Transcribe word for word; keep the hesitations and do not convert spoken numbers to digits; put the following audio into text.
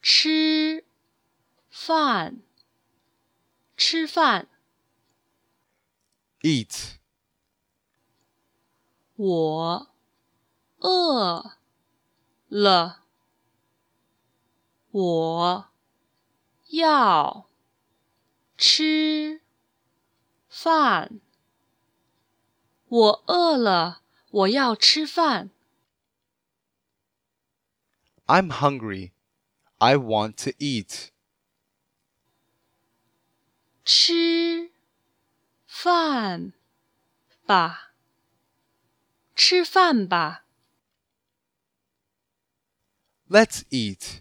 吃饭，吃饭。 Eat. 我饿了，我要吃饭。我饿了，我要吃饭。 I'm hungry. I want to eat. 吃饭吧，吃饭吧。 Let's eat.